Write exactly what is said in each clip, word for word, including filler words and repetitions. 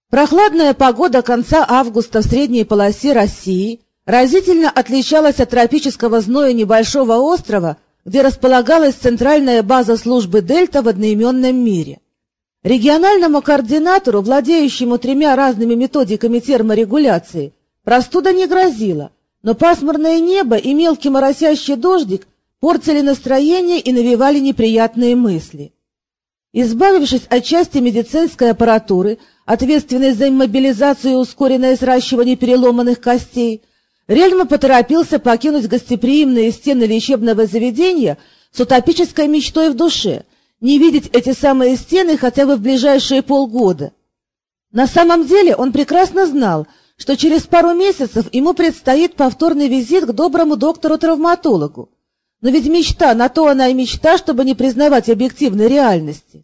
Прохладная погода конца августа в средней полосе России разительно отличалась от тропического зноя небольшого острова, где располагалась центральная база службы «Дельта» в одноименном мире. Региональному координатору, владеющему тремя разными методиками терморегуляции, простуда не грозила, но пасмурное небо и мелкий моросящий дождик портили настроение и навевали неприятные мысли. Избавившись от части медицинской аппаратуры, ответственной за иммобилизацию и ускоренное сращивание переломанных костей, Рельма поторопился покинуть гостеприимные стены лечебного заведения с утопической мечтой в душе — не видеть эти самые стены хотя бы в ближайшие полгода. На самом деле он прекрасно знал, что через пару месяцев ему предстоит повторный визит к доброму доктору-травматологу. Но ведь мечта, на то она и мечта, чтобы не признавать объективной реальности.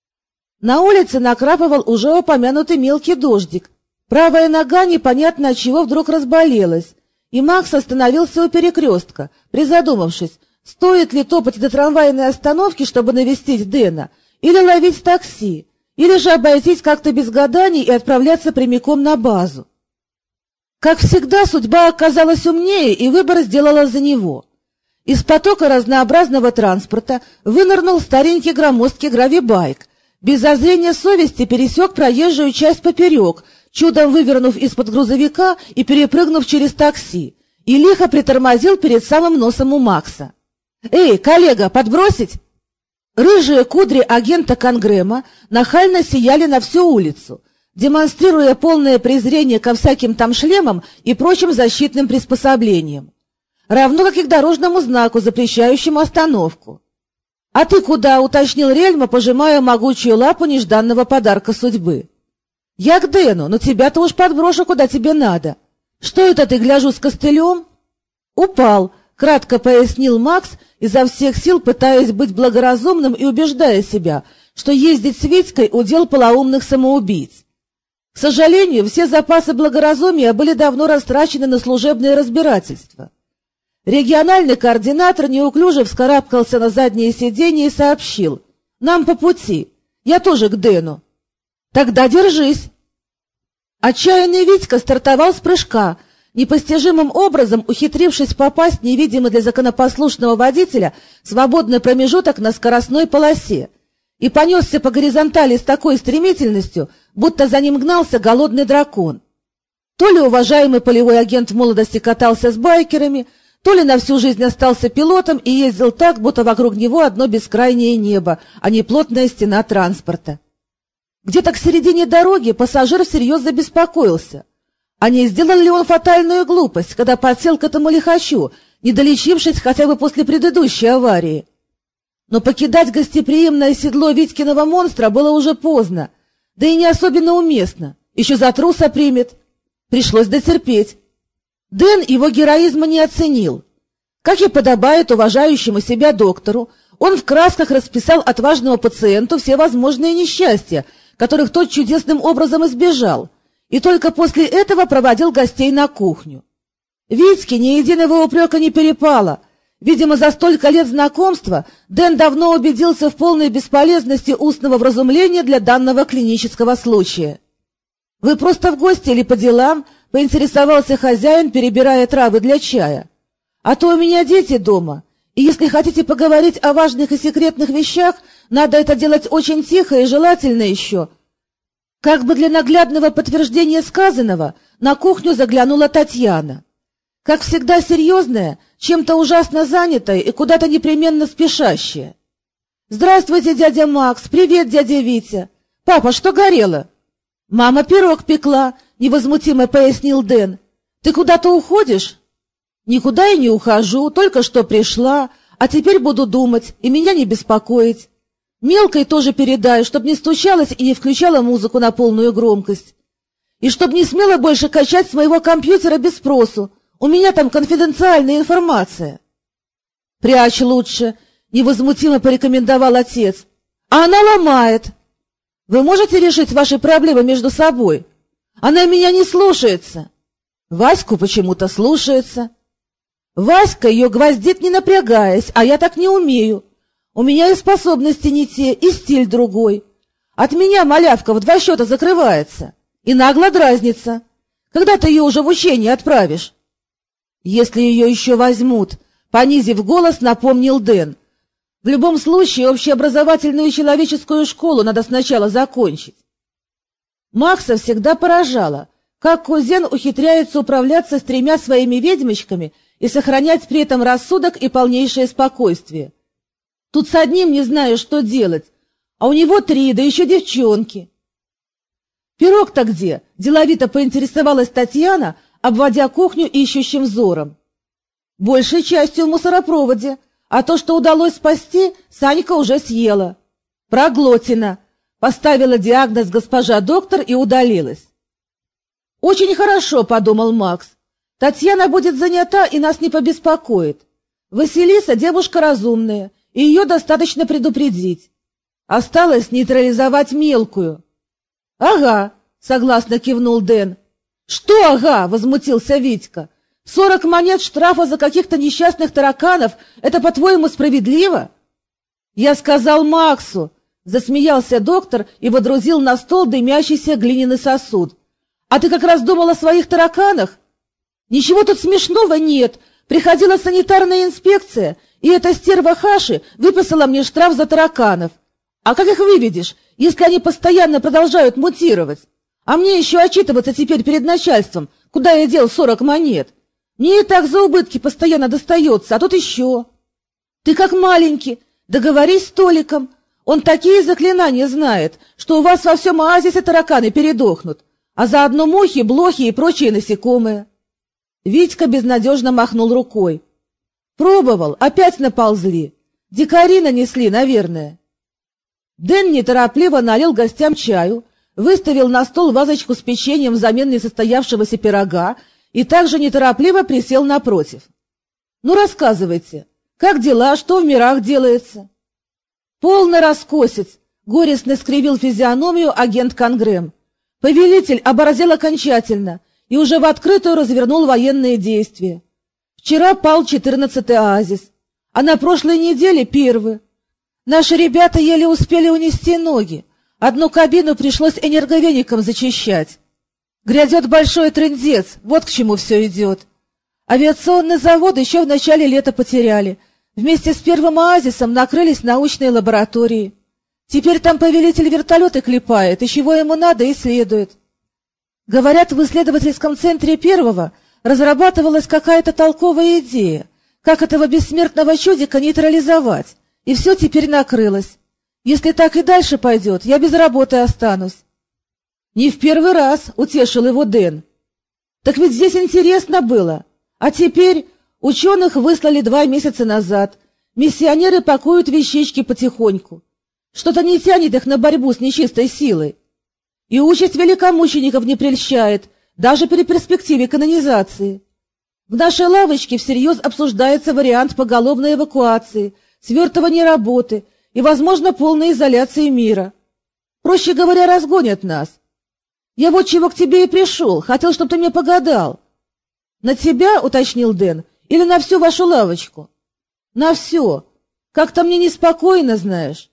На улице накрапывал уже упомянутый мелкий дождик. Правая нога непонятно от чего вдруг разболелась, и Макс остановился у перекрестка, призадумавшись, стоит ли топать до трамвайной остановки, чтобы навестить Дэна, или ловить такси, или же обойтись как-то без гаданий и отправляться прямиком на базу. Как всегда, судьба оказалась умнее, и выбор сделала за него. Из потока разнообразного транспорта вынырнул старенький громоздкий гравибайк, без зазрения совести пересек проезжую часть поперек, чудом вывернув из-под грузовика и перепрыгнув через такси, и лихо притормозил перед самым носом у Макса. «Эй, коллега, подбросить?» Рыжие кудри агента Конгрэма нахально сияли на всю улицу, демонстрируя полное презрение ко всяким там шлемам и прочим защитным приспособлениям, равно как и к дорожному знаку, запрещающему остановку. «А ты куда?» — уточнил Рельма, пожимая могучую лапу нежданного подарка судьбы. «Я к Дэну, но тебя-то уж подброшу, куда тебе надо. Что это ты, гляжу, с костылем?» «Упал», — кратко пояснил Макс, изо всех сил пытаясь быть благоразумным и убеждая себя, что ездить с Витькой — удел полоумных самоубийц. К сожалению, все запасы благоразумия были давно растрачены на служебные разбирательства. Региональный координатор неуклюже вскарабкался на заднее сиденье и сообщил: «Нам по пути, я тоже к Дэну». «Тогда держись». Отчаянный Витька стартовал с прыжка, непостижимым образом ухитрившись попасть невидимый для законопослушного водителя свободный промежуток на скоростной полосе, и понесся по горизонтали с такой стремительностью, будто за ним гнался голодный дракон. То ли уважаемый полевой агент в молодости катался с байкерами, то ли на всю жизнь остался пилотом и ездил так, будто вокруг него одно бескрайнее небо, а не плотная стена транспорта. Где-то к середине дороги пассажир всерьез забеспокоился. А не сделал ли он фатальную глупость, когда подсел к этому лихачу, не долечившись хотя бы после предыдущей аварии? Но покидать гостеприимное седло Витькиного монстра было уже поздно, да и не особенно уместно. Еще за труса примет. Пришлось дотерпеть. Дэн его героизма не оценил. Как и подобает уважающему себя доктору, он в красках расписал отважному пациенту все возможные несчастья, которых тот чудесным образом избежал, и только после этого проводил гостей на кухню. Витьке ни единого упрека не перепало. Видимо, за столько лет знакомства Дэн давно убедился в полной бесполезности устного вразумления для данного клинического случая. «Вы просто в гости или по делам?» — поинтересовался хозяин, перебирая травы для чая. «А то у меня дети дома, и если хотите поговорить о важных и секретных вещах, надо это делать очень тихо и желательно еще». Как бы для наглядного подтверждения сказанного, на кухню заглянула Татьяна. Как всегда серьезная, чем-то ужасно занятая и куда-то непременно спешащая. «Здравствуйте, дядя Макс! Привет, дядя Витя! Папа, что горело?» «Мама пирог пекла», — невозмутимо пояснил Дэн. «Ты куда-то уходишь?» «Никуда я не ухожу, только что пришла, а теперь буду думать, и меня не беспокоить. Мелкой тоже передай, чтоб не стучалась и не включала музыку на полную громкость. И чтоб не смела больше качать с моего компьютера без спросу. У меня там конфиденциальная информация». «Прячь лучше», — невозмутимо порекомендовал отец. «А она ломает. Вы можете решить ваши проблемы между собой? Она меня не слушается». Ваську почему-то слушается. Васька ее гвоздит, не напрягаясь, а я так не умею. У меня и способности не те, и стиль другой. От меня малявка в два счета закрывается. И нагло дразнится. Когда ты ее уже в учение отправишь? Если ее еще возьмут, понизив голос, напомнил Дэн. В любом случае, общеобразовательную человеческую школу надо сначала закончить. Макса всегда поражало, как кузен ухитряется управляться с тремя своими ведьмочками и сохранять при этом рассудок и полнейшее спокойствие. Тут с одним не знаю, что делать, а у него три, да еще девчонки. «Пирог-то где?» — деловито поинтересовалась Татьяна, обводя кухню ищущим взором. «Большей частью в мусоропроводе, а то, что удалось спасти, Санька уже съела. Проглотина», — поставила диагноз госпожа доктор и удалилась. «Очень хорошо», — подумал Макс. «Татьяна будет занята и нас не побеспокоит. Василиса девушка разумная, и ее достаточно предупредить. Осталось нейтрализовать мелкую». «Ага», — согласно кивнул Дэн. «Что ага?» — возмутился Витька. «Сорок монет штрафа за каких-то несчастных тараканов — это, по-твоему, справедливо?» «Я сказал Максу», — засмеялся доктор и водрузил на стол дымящийся глиняный сосуд. «А ты как раз думал о своих тараканах?» «Ничего тут смешного нет. Приходила санитарная инспекция, и эта стерва Хаши выписала мне штраф за тараканов. А как их выведешь, если они постоянно продолжают мутировать? А мне еще отчитываться теперь перед начальством, куда я дел сорок монет. Мне и так за убытки постоянно достается, а тут еще. Ты как маленький, договорись с Толиком. Он такие заклинания знает, что у вас во всем оазисе тараканы передохнут, а заодно мухи, блохи и прочие насекомые». Витька безнадежно махнул рукой. «Пробовал, опять наползли. Дикари нанесли, наверное». Дэн неторопливо налил гостям чаю, выставил на стол вазочку с печеньем взамен несостоявшегося пирога и также неторопливо присел напротив. «Ну, рассказывайте, как дела, что в мирах делается?» «Полный раскосец», — горестно скривил физиономию агент Конгрэм. «Повелитель оборзел окончательно и уже в открытую развернул военные действия. Вчера пал четырнадцатый оазис, а на прошлой неделе первый. Наши ребята еле успели унести ноги. Одну кабину пришлось энерговеником зачищать. Грядет большой трындец, вот к чему все идет. Авиационный завод еще в начале лета потеряли. Вместе с первым оазисом накрылись научные лаборатории. Теперь там повелитель вертолеты клепает, и чего ему надо, исследует. Говорят, в исследовательском центре первого разрабатывалась какая-то толковая идея, как этого бессмертного чудика нейтрализовать. И все теперь накрылось. Если так и дальше пойдет, я без работы останусь. — Не в первый раз, — утешил его Дэн. — Так ведь здесь интересно было. А теперь ученых выслали два месяца назад. Миссионеры пакуют вещички потихоньку. Что-то не тянет их на борьбу с нечистой силой. И участь великомучеников не прельщает, даже при перспективе канонизации. В нашей лавочке всерьез обсуждается вариант поголовной эвакуации, свертывания работы и, возможно, полной изоляции мира. Проще говоря, разгонят нас. Я вот чего к тебе и пришел, хотел, чтобы ты мне погадал. — На тебя, — уточнил Дэн, — или на всю вашу лавочку? — На все. Как-то мне неспокойно, знаешь.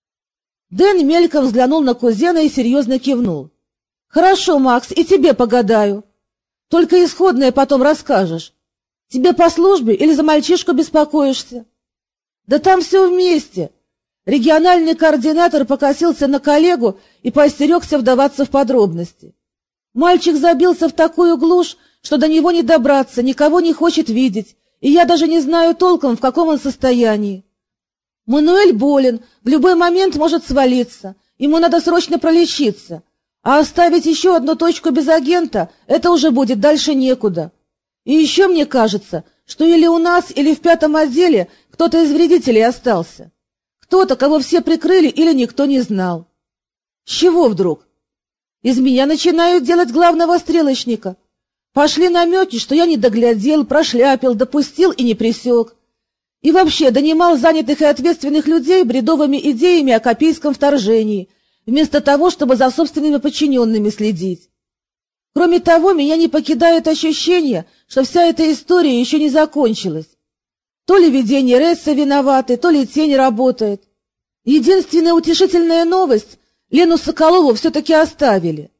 Дэн мельком взглянул на кузена и серьезно кивнул. — Хорошо, Макс, и тебе погадаю. Только исходное потом расскажешь. Тебе по службе или за мальчишку беспокоишься? — Да там все вместе. Региональный координатор покосился на коллегу и поостерегся вдаваться в подробности. Мальчик забился в такую глушь, что до него не добраться, никого не хочет видеть, и я даже не знаю толком, в каком он состоянии. Мануэль болен, в любой момент может свалиться, ему надо срочно пролечиться, а оставить еще одну точку без агента — это уже будет дальше некуда. И еще мне кажется, что или у нас, или в пятом отделе кто-то из вредителей остался. Кто-то, кого все прикрыли или никто не знал. С чего вдруг? Из меня начинают делать главного стрелочника. Пошли намеки, что я не доглядел, прошляпил, допустил и не пресек. И вообще донимал занятых и ответственных людей бредовыми идеями о копейском вторжении, вместо того, чтобы за собственными подчиненными следить. Кроме того, меня не покидает ощущение, что вся эта история еще не закончилась. То ли видение Ресса виноваты, то ли тень работает. Единственная утешительная новость — Лену Соколову все-таки оставили.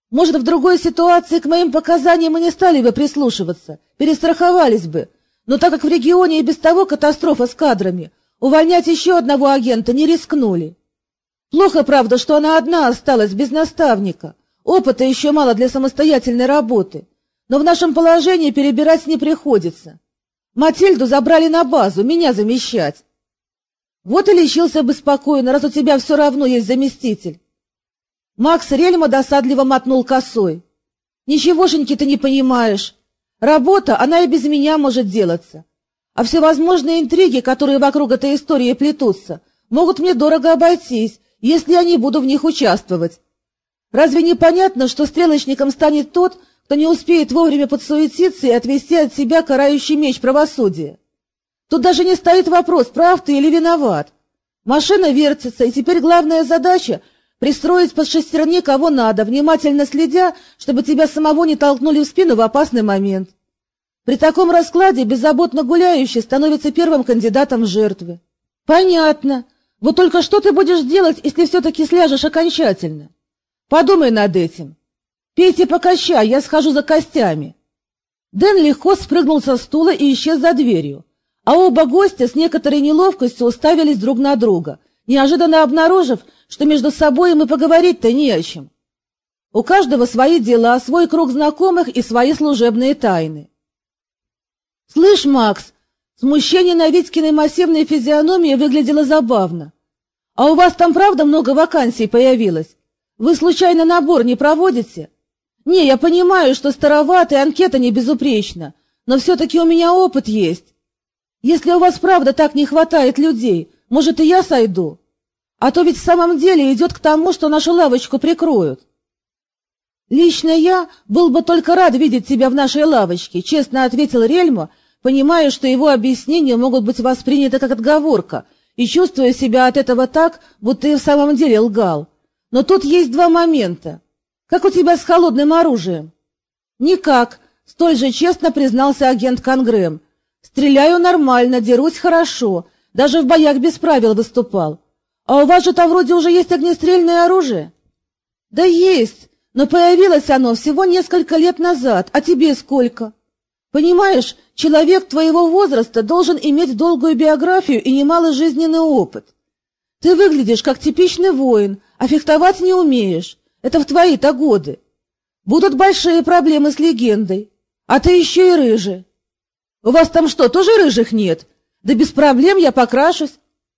Может, в другой ситуации к моим показаниям мы не стали бы прислушиваться, перестраховались бы. Но так как в регионе и без того катастрофа с кадрами, увольнять еще одного агента не рискнули. Плохо, правда, что она одна осталась, без наставника. Опыта еще мало для самостоятельной работы. Но в нашем положении перебирать не приходится. Матильду забрали на базу, меня замещать. Вот и лечился бы спокойно, раз у тебя все равно есть заместитель. Макс Рельма досадливо мотнул косой. Ничегошеньки ты не понимаешь. Работа, она и без меня может делаться. А всевозможные интриги, которые вокруг этой истории плетутся, могут мне дорого обойтись, если я не буду в них участвовать. Разве не понятно, что стрелочником станет тот, кто не успеет вовремя подсуетиться и отвести от себя карающий меч правосудия? Тут даже не стоит вопрос, прав ты или виноват. Машина вертится, и теперь главная задача — пристроить под шестерни кого надо, внимательно следя, чтобы тебя самого не толкнули в спину в опасный момент. При таком раскладе беззаботно гуляющий становится первым кандидатом в жертвы. Понятно. Вот только что ты будешь делать, если все-таки сляжешь окончательно? Подумай над этим. Пейте пока чай, я схожу за костями. Дэн легко спрыгнул со стула и исчез за дверью, а оба гостя с некоторой неловкостью уставились друг на друга, неожиданно обнаружив, что между собой им и поговорить-то не о чем. У каждого свои дела, свой круг знакомых и свои служебные тайны. — Слышь, Макс, смущение на Витькиной массивной физиономии выглядело забавно. — А у вас там правда много вакансий появилось? Вы случайно набор не проводите? — Не, я понимаю, что старовато и анкета не безупречна, но все-таки у меня опыт есть. Если у вас правда так не хватает людей, может, и я сойду? А то ведь в самом деле идет к тому, что нашу лавочку прикроют. Лично я был бы только рад видеть тебя в нашей лавочке, честно ответил Рельма, понимая, что его объяснения могут быть восприняты как отговорка, и чувствуя себя от этого так, будто и в самом деле лгал. Но тут есть два момента. Как у тебя с холодным оружием? Никак, столь же честно признался агент Конгрэм. Стреляю нормально, дерусь хорошо, даже в боях без правил выступал. А у вас же там вроде уже есть огнестрельное оружие? Да есть, но появилось оно всего несколько лет назад, а тебе сколько? Понимаешь, человек твоего возраста должен иметь долгую биографию и немалый жизненный опыт. Ты выглядишь как типичный воин, а фехтовать не умеешь. Это в твои-то годы. Будут большие проблемы с легендой. А ты еще и рыжий. У вас там что, тоже рыжих нет? Да без проблем я покрашусь.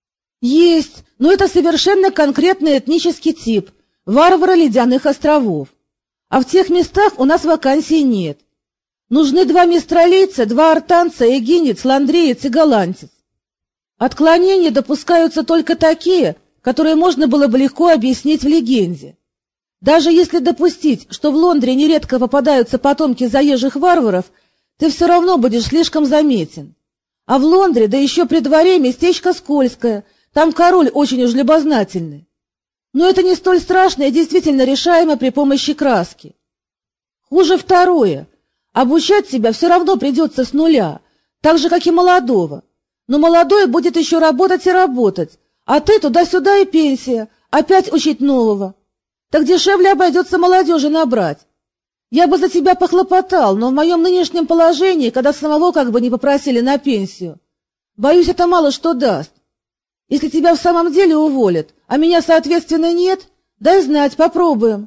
Есть, но это совершенно конкретный этнический тип, варвары ледяных островов. А в тех местах у нас вакансий нет. Нужны два мистралийца, два артанца, эгинец, ландреец и голландец. Отклонения допускаются только такие, которые можно было бы легко объяснить в легенде. Даже если допустить, что в Лондре нередко попадаются потомки заезжих варваров, ты все равно будешь слишком заметен. А в Лондре, да еще при дворе, местечко скользкое, там король очень уж любознательный. Но это не столь страшно и действительно решаемо при помощи краски. Хуже второе. Обучать себя все равно придется с нуля, так же, как и молодого. Но молодой будет еще работать и работать, а ты туда-сюда и пенсия, опять учить нового. Так дешевле обойдется молодежи набрать. Я бы за тебя похлопотал, но в моем нынешнем положении, когда самого как бы не попросили на пенсию, боюсь, это мало что даст. Если тебя в самом деле уволят, а меня, соответственно, нет, дай знать, попробуем.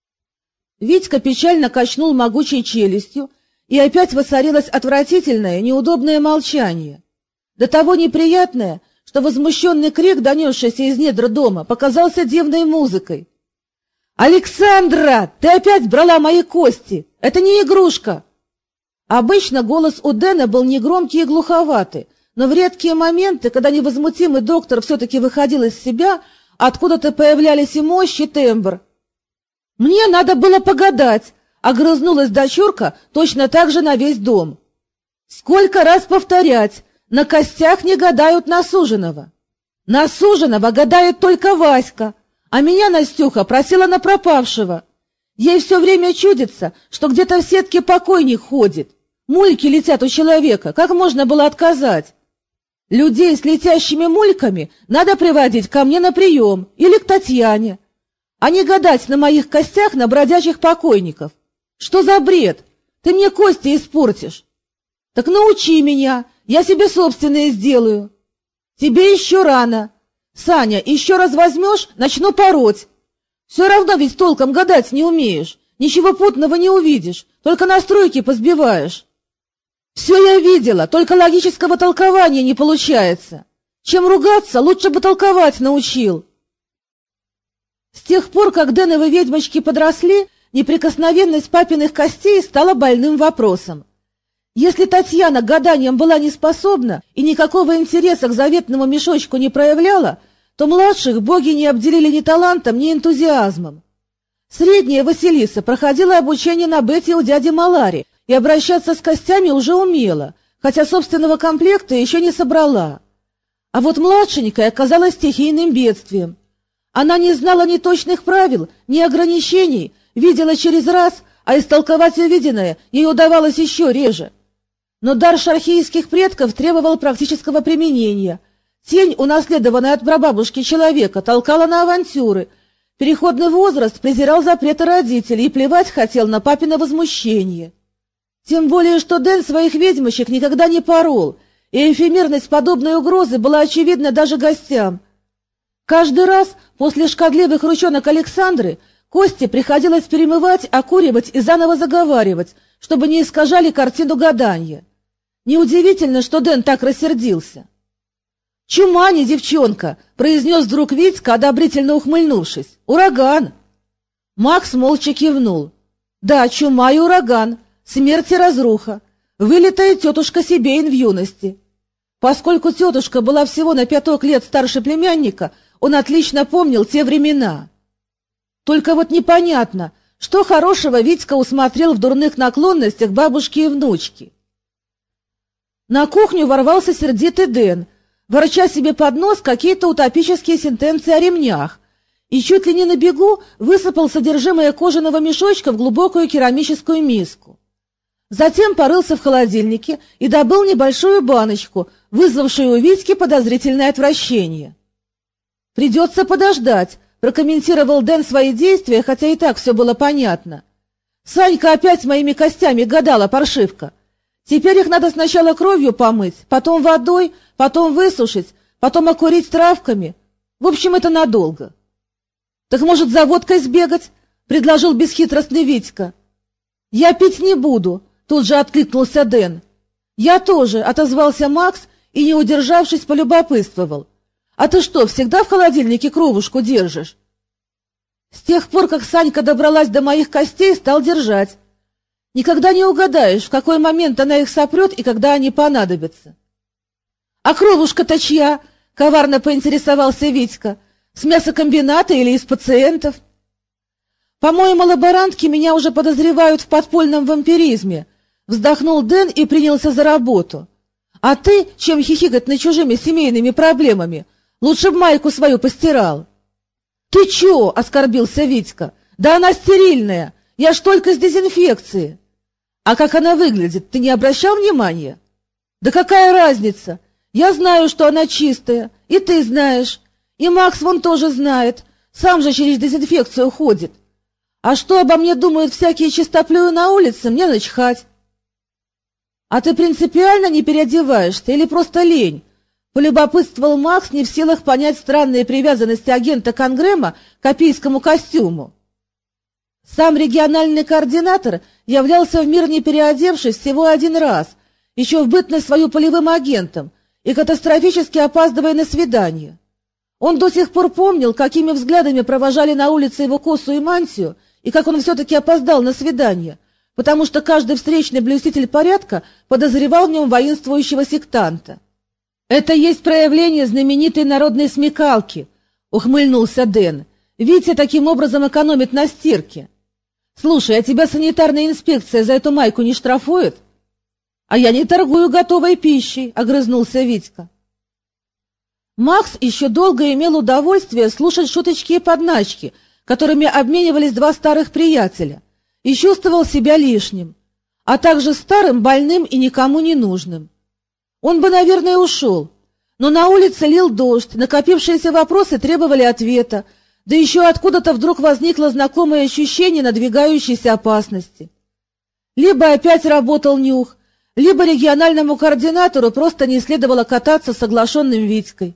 Витька печально качнул могучей челюстью, и опять воцарилось отвратительное, неудобное молчание. До того неприятное, что возмущенный крик, донесшийся из недр дома, показался дивной музыкой. «Александра, ты опять брала мои кости! Это не игрушка!» Обычно голос у Дэна был негромкий и глуховатый, но в редкие моменты, когда невозмутимый доктор все-таки выходил из себя, откуда-то появлялись и мощь, и тембр. «Мне надо было погадать!» — огрызнулась дочурка точно так же на весь дом. «Сколько раз повторять! На костях не гадают на суженого! На суженого гадает только Васька!» А меня Настюха просила на пропавшего. Ей все время чудится, что где-то в сетке покойник ходит. Мульки летят у человека, как можно было отказать? Людей с летящими мульками надо приводить ко мне на прием или к Татьяне. а не гадать на моих костях на бродячих покойников. Что за бред? Ты мне кости испортишь. Так научи меня, я себе собственные сделаю. Тебе еще рано. Саня, еще раз возьмешь, начну пороть. Все равно ведь толком гадать не умеешь, ничего путного не увидишь, только настройки позбиваешь. Все я видела, только логического толкования не получается. Чем ругаться, лучше бы толковать научил. С тех пор, как Дэновы ведьмочки подросли, неприкосновенность папиных костей стала больным вопросом. Если Татьяна к гаданиям была не способна и никакого интереса к заветному мешочку не проявляла, то младших боги не обделили ни талантом, ни энтузиазмом. Средняя Василиса проходила обучение на бете у дяди Малари и обращаться с костями уже умела, хотя собственного комплекта еще не собрала. А вот младшенькая оказалась стихийным бедствием. Она не знала ни точных правил, ни ограничений, видела через раз, а истолковать увиденное ей удавалось еще реже. Но дар шархийских предков требовал практического применения. Тень, унаследованная от прабабушки человека, толкала на авантюры. Переходный возраст презирал запреты родителей и плевать хотел на папино возмущение. Тем более, что Дэн своих ведьмочек никогда не порол, и эфемерность подобной угрозы была очевидна даже гостям. Каждый раз после шкодливых ручонок Александры кости приходилось перемывать, окуривать и заново заговаривать, чтобы не искажали картину гадания. Неудивительно, что Дэн так рассердился. «Чума не девчонка!» — произнес вдруг Витька, одобрительно ухмыльнувшись. «Ураган!» Макс молча кивнул. «Да, чума и ураган, смерть и разруха, вылитая тетушка Сибейн в юности». Поскольку тетушка была всего на пяток лет старше племянника, он отлично помнил те времена. Только вот непонятно, что хорошего Витька усмотрел в дурных наклонностях бабушки и внучки. На кухню ворвался сердитый Дэн, ворча себе под нос какие-то утопические сентенции о ремнях, и чуть ли не на бегу высыпал содержимое кожаного мешочка в глубокую керамическую миску. Затем порылся в холодильнике и добыл небольшую баночку, вызвавшую у Витьки подозрительное отвращение. «Придется подождать», — прокомментировал Дэн свои действия, хотя и так все было понятно. «Санька опять моими костями гадала, паршивка. Теперь их надо сначала кровью помыть, потом водой, потом высушить, потом окурить травками. В общем, это надолго». «Так, может, за водкой сбегать?» — предложил бесхитростный Витька. «Я пить не буду», — тут же откликнулся Дэн. «Я тоже», — отозвался Макс и, не удержавшись, полюбопытствовал. «А ты что, всегда в холодильнике кровушку держишь?» «С тех пор, как Санька добралась до моих костей, стал держать. Никогда не угадаешь, в какой момент она их сопрет и когда они понадобятся». «А кровушка-то чья?» — коварно поинтересовался Витька. «С мясокомбината или из пациентов?» «По-моему, лаборантки меня уже подозревают в подпольном вампиризме», — вздохнул Дэн и принялся за работу. «А ты, чем хихикать над чужими семейными проблемами, лучше б майку свою постирал». «Ты чё?» — оскорбился Витька. «Да она стерильная, я ж только с дезинфекции». «А как она выглядит, ты не обращал внимания?» «Да какая разница? Я знаю, что она чистая, и ты знаешь, и Макс вон тоже знает, сам же через дезинфекцию ходит. А что обо мне думают всякие чистоплюи на улице, мне начхать». «А ты принципиально не переодеваешься или просто лень?» — полюбопытствовал Макс, не в силах понять странные привязанности агента Конгрэма к копийскому костюму. Сам региональный координатор являлся в мир не переодевшись всего один раз, еще в бытность свою полевым агентом, и катастрофически опаздывая на свидание. Он до сих пор помнил, какими взглядами провожали на улице его косу и мантию, и как он все-таки опоздал на свидание, потому что каждый встречный блюститель порядка подозревал в нем воинствующего сектанта. «Это есть проявление знаменитой народной смекалки», — ухмыльнулся Дэн. «Витя таким образом экономит на стирке. Слушай, а тебя санитарная инспекция за эту майку не штрафует?» «А я не торгую готовой пищей», — огрызнулся Витька. Макс еще долго имел удовольствие слушать шуточки и подначки, которыми обменивались два старых приятеля, и чувствовал себя лишним, а также старым, больным и никому не нужным. Он бы, наверное, ушел, но на улице лил дождь, накопившиеся вопросы требовали ответа, Да еще откуда-то вдруг возникло знакомое ощущение надвигающейся опасности. Либо опять работал нюх, либо региональному координатору просто не следовало кататься с оглашенным Витькой.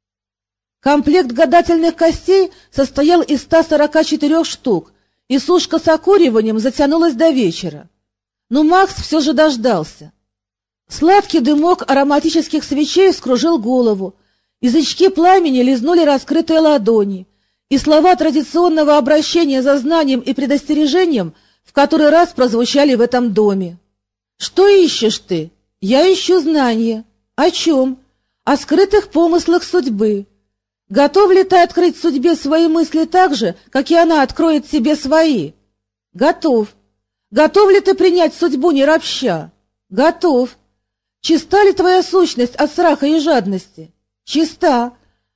Комплект гадательных костей состоял из ста сорока четырёх штук, и сушка с окуриванием затянулась до вечера. Но Макс все же дождался. Сладкий дымок ароматических свечей вскружил голову, язычки пламени лизнули раскрытые ладони, и слова традиционного обращения за знанием и предостережением в который раз прозвучали в этом доме. «Что ищешь ты?» «Я ищу знания». «О чем?» «О скрытых помыслах судьбы». «Готов ли ты открыть судьбе свои мысли так же, как и она откроет себе свои?» «Готов». «Готов ли ты принять судьбу не ропща?» «Готов». «Чиста ли твоя сущность от страха и жадности?» «Чиста».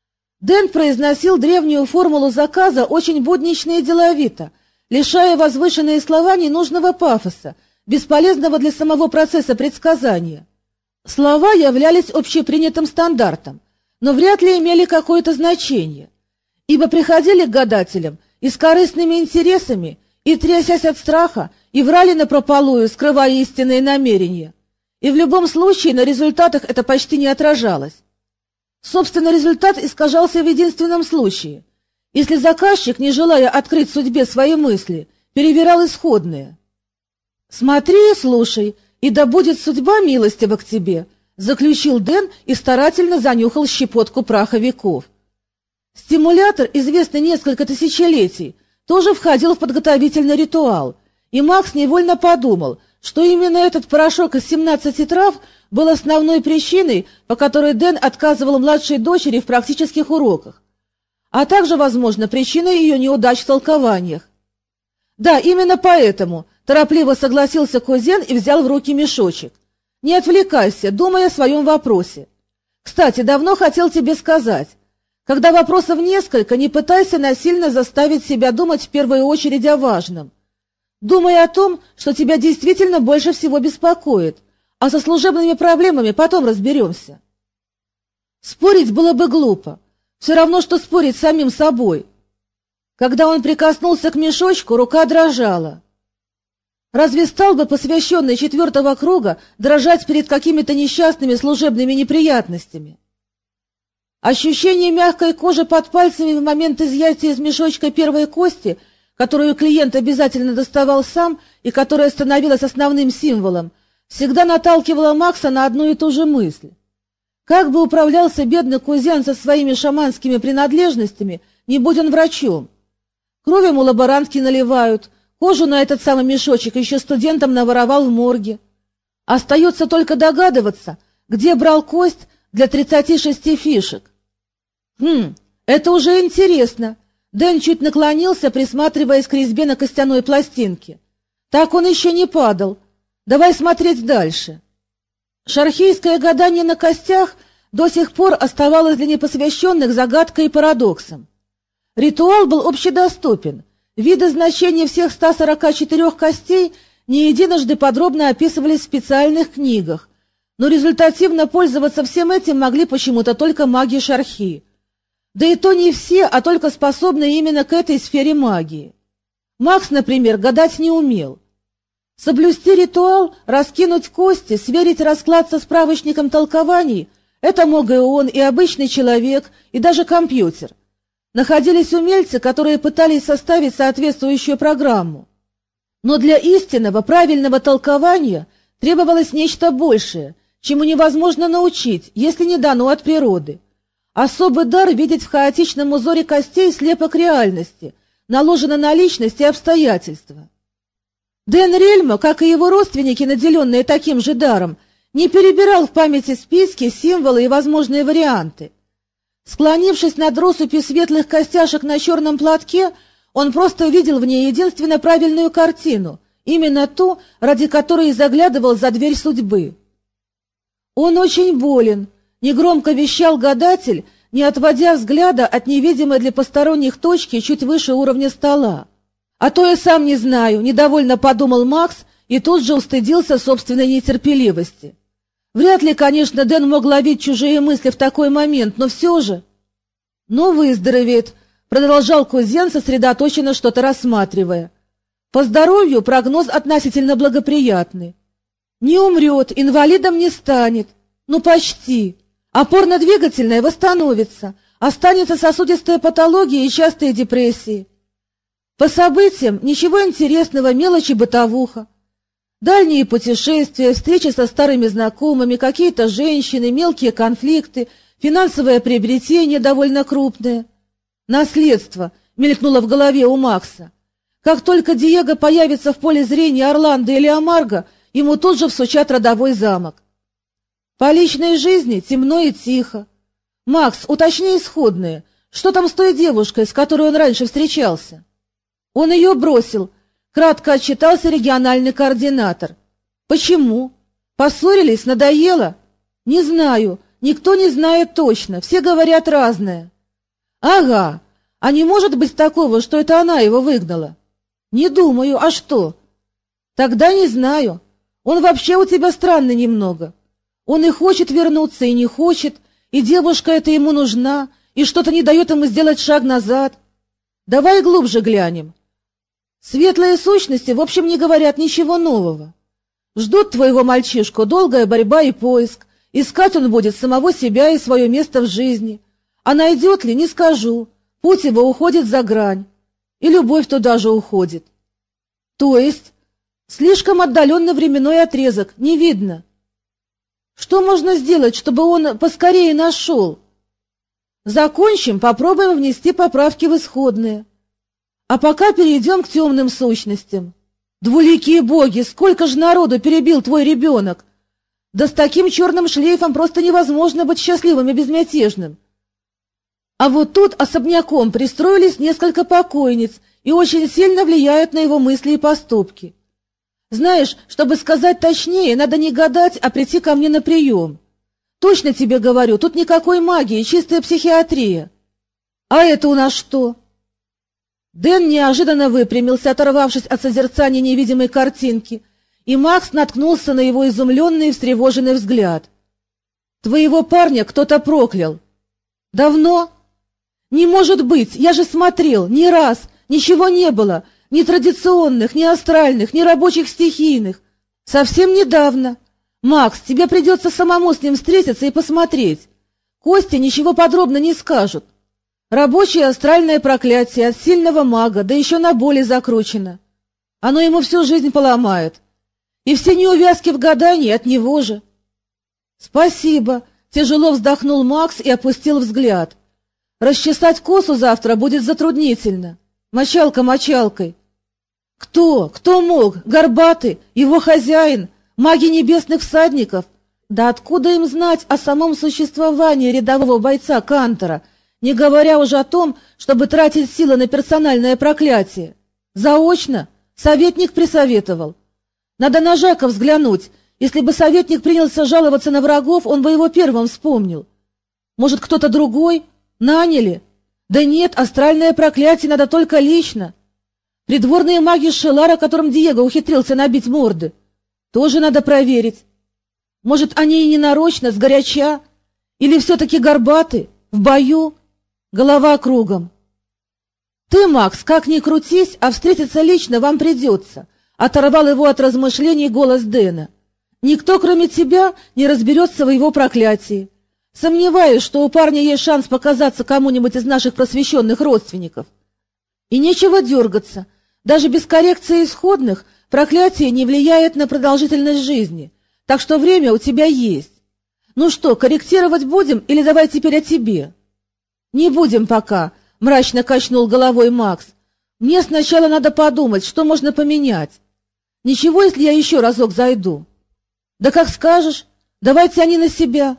Дэн произносил древнюю формулу заказа очень буднично и деловито, лишая возвышенные слова ненужного пафоса, бесполезного для самого процесса предсказания. Слова являлись общепринятым стандартом, но вряд ли имели какое-то значение, ибо приходили к гадателям и с корыстными интересами, и трясясь от страха, и врали напропалую, скрывая истинные намерения. И в любом случае на результатах это почти не отражалось. Собственно, результат искажался в единственном случае, если заказчик, не желая открыть судьбе свои мысли, перевирал исходные. «Смотри и слушай, и да будет судьба милостива к тебе», заключил Дэн и старательно занюхал щепотку праха веков. Стимулятор, известный несколько тысячелетий, тоже входил в подготовительный ритуал, и Макс невольно подумал, что именно этот порошок из семнадцати трав был основной причиной, по которой Дэн отказывал младшей дочери в практических уроках, а также, возможно, причиной ее неудач в толкованиях. Да, именно поэтому торопливо согласился кузен и взял в руки мешочек. «Не отвлекайся, думай о своем вопросе. Кстати, давно хотел тебе сказать, когда вопросов несколько, не пытайся насильно заставить себя думать в первую очередь о важном. Думай о том, что тебя действительно больше всего беспокоит, а со служебными проблемами потом разберемся». Спорить было бы глупо, все равно, что спорить с самим собой. Когда он прикоснулся к мешочку, рука дрожала. Разве стал бы посвященный четвертого круга дрожать перед какими-то несчастными служебными неприятностями? Ощущение мягкой кожи под пальцами в момент изъятия из мешочка первой кости, которую клиент обязательно доставал сам и которая становилась основным символом, всегда наталкивало Макса на одну и ту же мысль. Как бы управлялся бедный кузен со своими шаманскими принадлежностями, не будь он врачом? Кровь ему лаборантки наливают, кожу на этот самый мешочек еще студентам наворовал в морге. Остается только догадываться, где брал кость для тридцати шести фишек. Хм, это уже интересно. Дэн чуть наклонился, присматриваясь к резьбе на костяной пластинке. Так он еще не падал. Давай смотреть дальше. Шархейское гадание на костях до сих пор оставалось для непосвященных загадкой и парадоксом. Ритуал был общедоступен. Виды значения всех ста сорока четырёх костей не единожды подробно описывались в специальных книгах, но результативно пользоваться всем этим могли почему-то только маги Шархи. Да и то не все, а только способные именно к этой сфере магии. Макс, например, гадать не умел. Соблюсти ритуал, раскинуть кости, сверить расклад со справочником толкований — это мог и он, и обычный человек, и даже компьютер. Находились умельцы, которые пытались составить соответствующую программу. Но для истинного, правильного толкования требовалось нечто большее, чему невозможно научить, если не дано от природы. Особый дар видеть в хаотичном узоре костей слепок реальности, наложенный на личность и обстоятельства. Дэн Рельма, как и его родственники, наделенные таким же даром, не перебирал в памяти списки, символы и возможные варианты. Склонившись над россыпью светлых костяшек на черном платке, он просто видел в ней единственно правильную картину, именно ту, ради которой и заглядывал за дверь судьбы. «Он очень болен», — негромко вещал гадатель, не отводя взгляда от невидимой для посторонних точки чуть выше уровня стола. «А то я сам не знаю», — недовольно подумал Макс и тут же устыдился собственной нетерпеливости. Вряд ли, конечно, Дэн мог ловить чужие мысли в такой момент, но все же... «Ну, выздоровеет», — продолжал кузен, сосредоточенно что-то рассматривая. По здоровью прогноз относительно благоприятный. Не умрет, инвалидом не станет. Ну, почти. Опорно-двигательная восстановится. Останется сосудистая патология и частые депрессии. По событиям ничего интересного, мелочи бытовуха. Дальние путешествия, встречи со старыми знакомыми, какие-то женщины, мелкие конфликты, финансовое приобретение довольно крупное. Наследство мелькнуло в голове у Макса. Как только Диего появится в поле зрения Орландо или Амарго, ему тут же всучат родовой замок. По личной жизни темно и тихо. Макс, уточни исходное. Что там с той девушкой, с которой он раньше встречался? Он ее бросил. Кратко отчитался региональный координатор. Почему? Поссорились, надоело? Не знаю, никто не знает точно, все говорят разное. Ага, а не может быть такого, что это она его выгнала? Не думаю, а что? Тогда не знаю. Он вообще у тебя странный немного. Он и хочет вернуться, и не хочет, и девушка эта ему нужна, и что-то не дает ему сделать шаг назад. Давай глубже глянем. Светлые сущности, в общем, не говорят ничего нового. Ждут твоего мальчишку долгая борьба и поиск. Искать он будет самого себя и свое место в жизни. А найдет ли, не скажу. Путь его уходит за грань. И любовь туда же уходит. То есть, слишком отдаленный временной отрезок, не видно. Что можно сделать, чтобы он поскорее нашел? Закончим, попробуем внести поправки в исходные. А пока перейдем к темным сущностям. Двуликие боги, сколько же народу перебил твой ребенок! Да с таким черным шлейфом просто невозможно быть счастливым и безмятежным. А вот тут особняком пристроились несколько покойниц и очень сильно влияют на его мысли и поступки. Знаешь, чтобы сказать точнее, надо не гадать, а прийти ко мне на прием. Точно тебе говорю, тут никакой магии, чистая психиатрия. А это у нас что? Дэн неожиданно выпрямился, оторвавшись от созерцания невидимой картинки, и Макс наткнулся на его изумленный и встревоженный взгляд. «Твоего парня кто-то проклял». «Давно?» «Не может быть! Я же смотрел! Ни раз! Ничего не было! Ни традиционных, ни астральных, ни рабочих стихийных! Совсем недавно! Макс, тебе придется самому с ним встретиться и посмотреть. Кости ничего подробно не скажут. Рабочее астральное проклятие от сильного мага, да еще на боли закручено. Оно ему всю жизнь поломает. И все неувязки в гадании от него же». «Спасибо», — тяжело вздохнул Макс и опустил взгляд. «Расчесать косу завтра будет затруднительно. Мочалка мочалкой». «Кто? Кто мог? Горбатый? Его хозяин? Маги небесных всадников? Да откуда им знать о самом существовании рядового бойца Кантора, не говоря уже о том, чтобы тратить силы на персональное проклятие? Заочно? Советник присоветовал. Надо на Жака взглянуть. Если бы советник принялся жаловаться на врагов, он бы его первым вспомнил. Может, кто-то другой? Наняли? Да нет, астральное проклятие надо только лично. Придворные маги Шелара, которым Диего ухитрился набить морды, тоже надо проверить. Может, они и не нарочно, сгоряча? Или все-таки горбаты? В бою? Голова кругом. Ты, Макс, как ни крутись, а встретиться лично вам придется, — оторвал его от размышлений голос Дэна. Никто, кроме тебя, не разберется в его проклятии. Сомневаюсь, что у парня есть шанс показаться кому-нибудь из наших просвещенных родственников. И нечего дергаться. Даже без коррекции исходных проклятие не влияет на продолжительность жизни, так что время у тебя есть. Ну что, корректировать будем или давай теперь о тебе? Не будем пока, — мрачно качнул головой Макс. Мне сначала надо подумать, что можно поменять. Ничего, если я еще разок зайду? Да как скажешь, давай тяни на себя.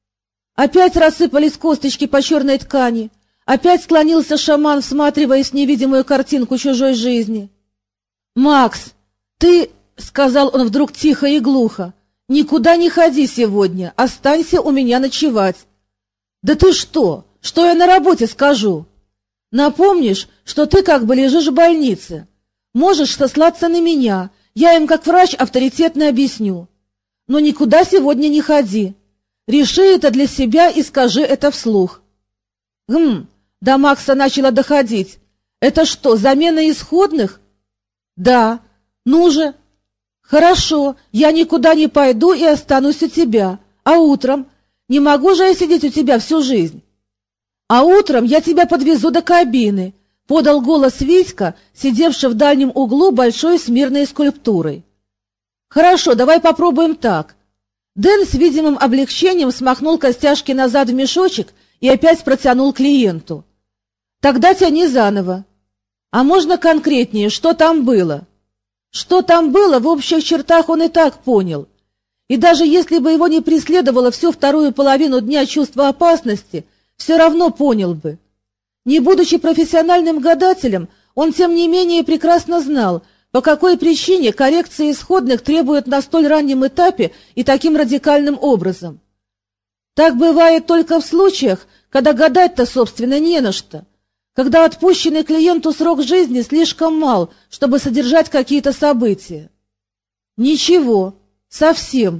Опять рассыпались косточки по черной ткани. Опять склонился шаман, всматриваясь в невидимую картинку чужой жизни. «Макс, ты, — сказал он вдруг тихо и глухо, — никуда не ходи сегодня, останься у меня ночевать». «Да ты что? Что я на работе скажу? Напомнишь, что ты как бы лежишь в больнице. Можешь сослаться на меня, я им как врач авторитетно объясню. Но никуда сегодня не ходи. Реши это для себя и скажи это вслух». «Гм, До Макса начало доходить. Это что, замена исходных? Да. Ну же. Хорошо, я никуда не пойду и останусь у тебя. А утром? Не могу же я сидеть у тебя всю жизнь. А утром я тебя подвезу до кабины, подал голос Витька, сидевший в дальнем углу большой смирной скульптурой. Хорошо, давай попробуем так. Дэн с видимым облегчением смахнул костяшки назад в мешочек и опять протянул клиенту. Тогда тяни заново. А можно конкретнее, что там было? Что там было, в общих чертах он и так понял. И даже если бы его не преследовало всю вторую половину дня чувство опасности, все равно понял бы. Не будучи профессиональным гадателем, он тем не менее прекрасно знал, по какой причине коррекции исходных требуют на столь раннем этапе и таким радикальным образом. Так бывает только в случаях, когда гадать-то, собственно, не на что. Когда отпущенный клиенту срок жизни слишком мал, чтобы содержать какие-то события. Ничего, совсем.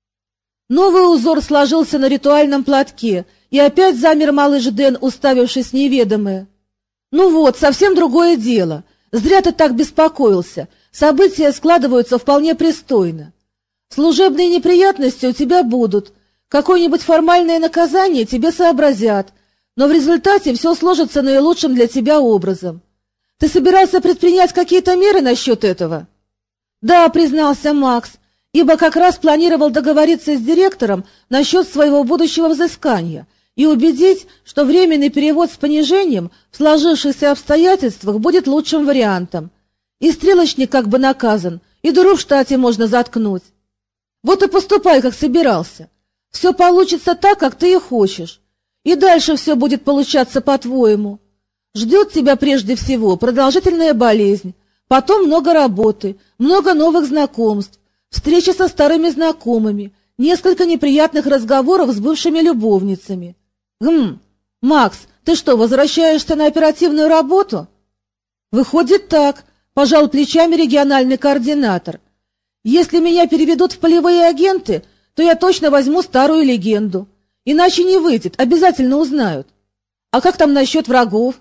Новый узор сложился на ритуальном платке, и опять замер малыш Дэн, уставившись в неведомое. Ну вот, совсем другое дело. Зря ты так беспокоился. События складываются вполне пристойно. Служебные неприятности у тебя будут. Какое-нибудь формальное наказание тебе сообразят. Но в результате все сложится наилучшим для тебя образом. Ты собирался предпринять какие-то меры насчет этого? Да, признался Макс, ибо как раз планировал договориться с директором насчет своего будущего взыскания и убедить, что временный перевод с понижением в сложившихся обстоятельствах будет лучшим вариантом. И стрелочник как бы наказан, и дыру в штате можно заткнуть. Вот и поступай, как собирался. Все получится так, как ты и хочешь. И дальше все будет получаться по-твоему. Ждет тебя прежде всего продолжительная болезнь, потом много работы, много новых знакомств, встречи со старыми знакомыми, несколько неприятных разговоров с бывшими любовницами. Гм, Макс, ты что, возвращаешься на оперативную работу? Выходит так, пожал плечами региональный координатор. Если меня переведут в полевые агенты, то я точно возьму старую легенду. Иначе не выйдет, обязательно узнают. А как там насчет врагов?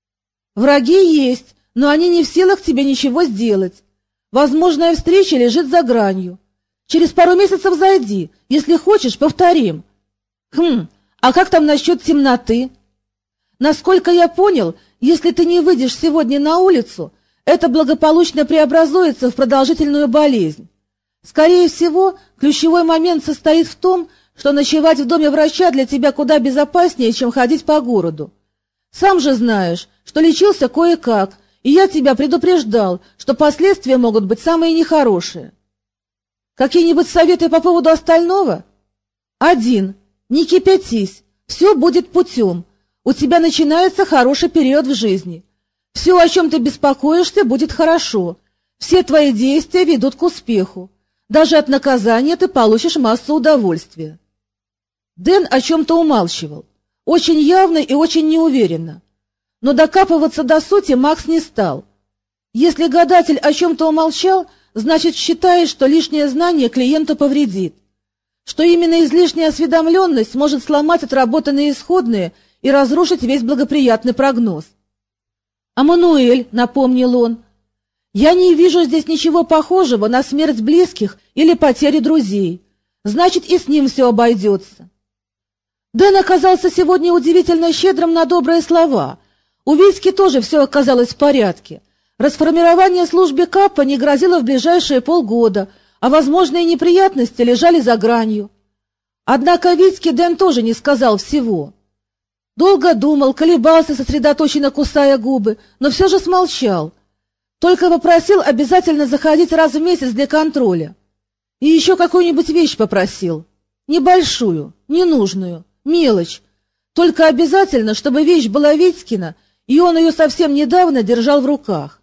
Враги есть, но они не в силах тебе ничего сделать. Возможная встреча лежит за гранью. Через пару месяцев зайди, если хочешь, повторим. Хм, а как там насчет темноты? Насколько я понял, если ты не выйдешь сегодня на улицу, это благополучно преобразуется в продолжительную болезнь. Скорее всего, ключевой момент состоит в том, что ночевать в доме врача для тебя куда безопаснее, чем ходить по городу. Сам же знаешь, что лечился кое-как, и я тебя предупреждал, что последствия могут быть самые нехорошие. Какие-нибудь советы по поводу остального? Один. Не кипятись. Все будет путем. У тебя начинается хороший период в жизни. Все, о чем ты беспокоишься, будет хорошо. Все твои действия ведут к успеху. Даже от наказания ты получишь массу удовольствия. Дэн о чем-то умалчивал, очень явно и очень неуверенно. Но докапываться до сути Макс не стал. Если гадатель о чем-то умолчал, значит, считает, что лишнее знание клиенту повредит, что именно излишняя осведомленность может сломать отработанные исходные и разрушить весь благоприятный прогноз. «А Мануэль», — напомнил он, — «я не вижу здесь ничего похожего на смерть близких или потерю друзей. Значит, и с ним все обойдется». Дэн оказался сегодня удивительно щедрым на добрые слова. У Витьки тоже все оказалось в порядке. Расформирование службы Капа не грозило в ближайшие полгода, а возможные неприятности лежали за гранью. Однако Витьке Дэн тоже не сказал всего. Долго думал, колебался, сосредоточенно кусая губы, но все же смолчал. Только попросил обязательно заходить раз в месяц для контроля. И еще какую-нибудь вещь попросил. Небольшую, ненужную, мелочь. Только обязательно, чтобы вещь была Витькина, и он ее совсем недавно держал в руках.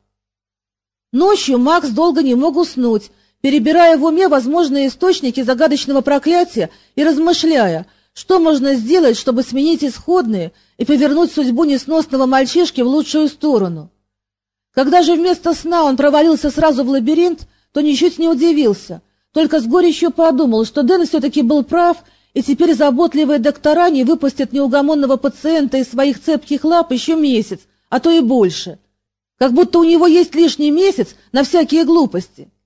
Ночью Макс долго не мог уснуть, перебирая в уме возможные источники загадочного проклятия и размышляя, что можно сделать, чтобы сменить исходные и повернуть судьбу несносного мальчишки в лучшую сторону. Когда же вместо сна он провалился сразу в лабиринт, то ничуть не удивился, только с горечью подумал, что Дэн все-таки был прав, и теперь заботливые доктора не выпустят неугомонного пациента из своих цепких лап еще месяц, а то и больше. Как будто у него есть лишний месяц на всякие глупости.